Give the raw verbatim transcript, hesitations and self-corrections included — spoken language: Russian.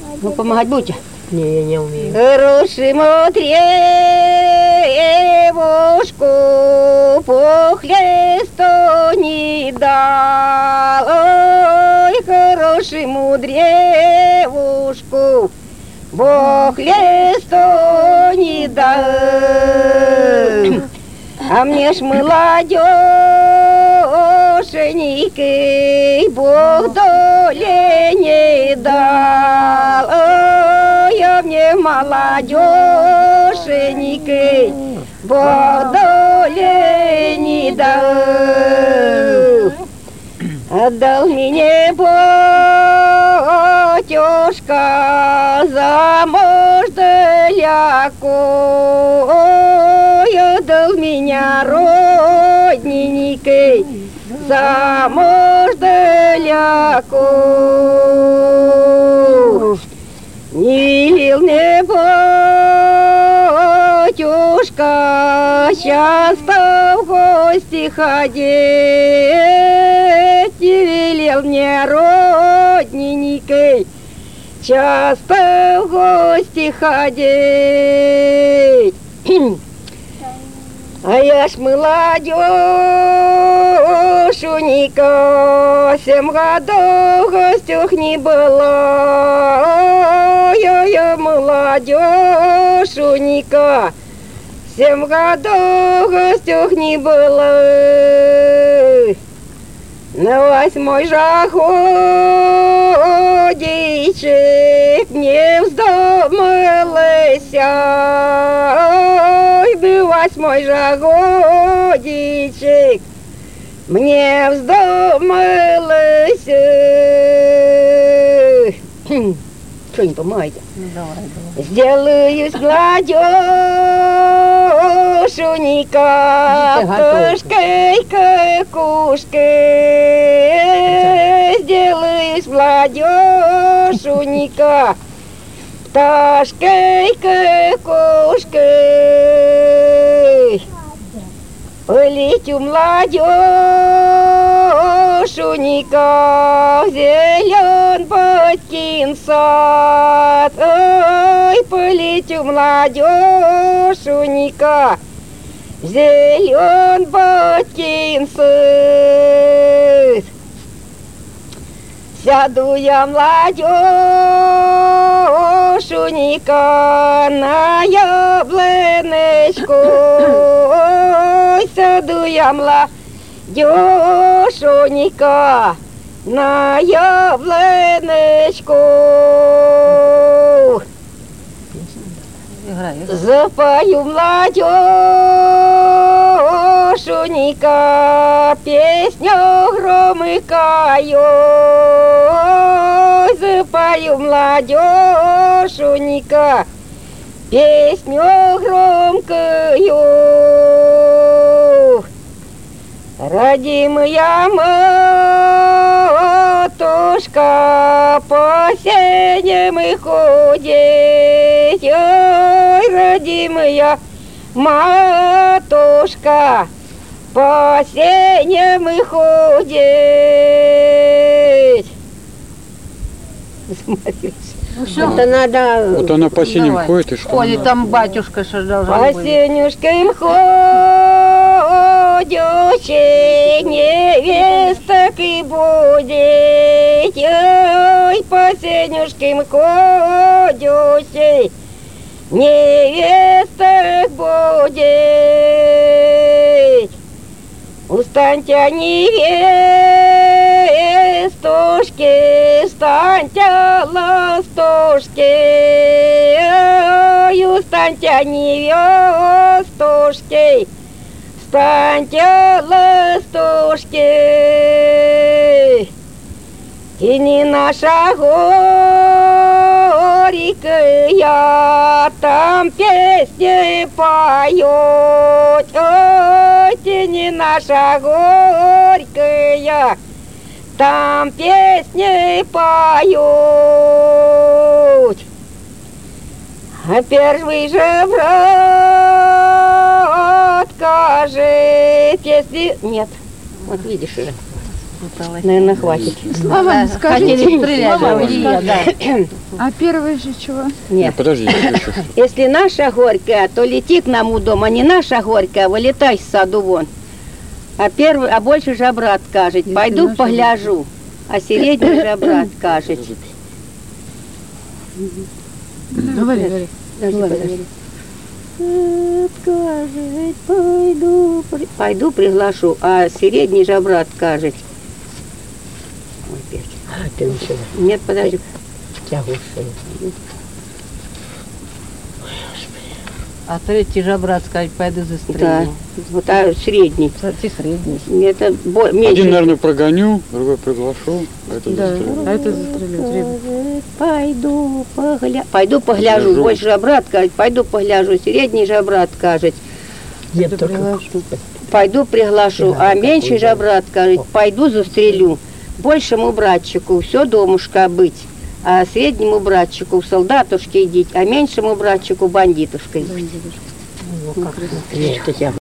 Ну, помогать будете? Не, я не умею. Хорошему древушку похлесту не дал. Ой, хорошему древушку похлесту не дал. А мне ж молодеженькой Бог доли не дал. Ой, а мне молодеженькой Бог доли не дал. Отдал мне батюшка замуж далеко. Ой, отдал меня родненькой замуж далеко. Не вел мне батюшка часто в гости ходить, не велел мне родненькой часто в гости ходить. А я ж молодеженька, семь годов в гостях не была. Я, я молодеженька, семь годов в гостях не была. На восьмой же годичек не вздумалася. Ой, да восьмой же годичек мне вздумалось. Что не помогаете? Ну, давай, давай. Сделаюсь гладёшенька, пташкой какушкой. Сделаюсь гладёшенька, пташкой какушкой. Полетю молодеженька в зелен батькин сад. Ой, полетю молодеженька в зелен батькин сад. Сяду я молодеженька на яблонечку. Ой, сяду я молодеженька на яблонечку. Запою молодеженька песню громыкаю. Запою молодеженька песню громкую. Родимая матушка по сеням и ходит. Ой, родимая матушка по сеням и ходит. Ну, все, это надо... Вот она по синим Давай. ходит, и что? Ходит там батюшка, что должен По быть. сенюшкам ходючи, невесток и будет. Ой, по сенюшкам ходючи, невесток будет. Устаньте, невестушки, встаньте, ластушки. Ой, устаньте, невестушки, встаньте, ластушки. И не наша горькая, там песни поют. Ой, тени наша горькая, там песни поют. А первый же брат скажет, если... Нет, вот видишь уже. запуталась. Наверное, хватит. Слава, Да, скажите, хотели стрелять, Слава, а Илья, да. а первый же чего? Нет. Подожди, еще. Если наша горькая, то лети к нам у дом, а не наша горькая, вылетай с саду вон. А первый, а больше же брат кажет, пойду погляжу, а средний же брат кажет. Говори. Скажет, пойду, при- пойду приглашу, а средний же брат кажет. Ой, петь. А, ты начала. Нет, подожди. Тягушка. А третий же брат сказать, пойду за Да, стрельну. вот а средний. Ты средний. Это бо- меньше. Один, наверное, прогоню, другой приглашу, а это застрелю. А это застрелил. Пойду погля... Пойду погляжу, Погляжу. больше же брат кажет, пойду погляжу, средний же брат кажет, Я только... пойду приглашу, а меньший же брат кажет, пойду застрелю. Большему братчику все домушка быть, а среднему братчику в солдатушке идти, а меньшему братчику бандитушкой. Ну, как Что я